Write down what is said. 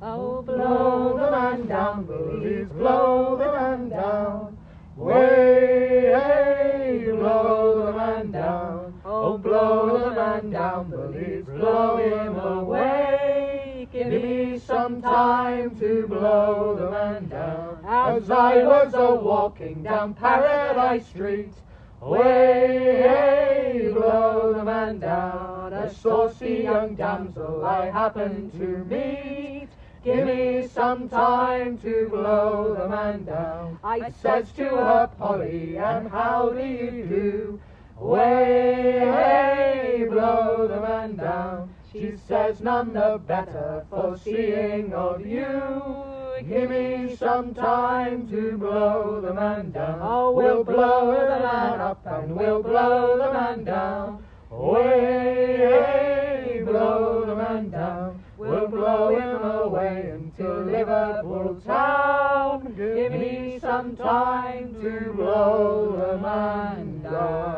Oh, blow the man down, bullies, blow the man down. Way, hey, blow the man down. Oh, blow the man down, bullies, blow him away. Give me some time to blow the man down. As I was a-walking down Paradise Street, way, hey, blow the man down. A saucy young damsel I happened to meet. Give me some time to blow the man down. I says to her, Polly, and how do you do? Way, hey, blow the man down. She says, none the better for seeing of you. Give me some time to blow the man down. Oh, we'll blow the man up and we'll blow the man down. Way, hey, blow the man down. We'll blow him away until Liverpool town. Give me some time to blow the man down.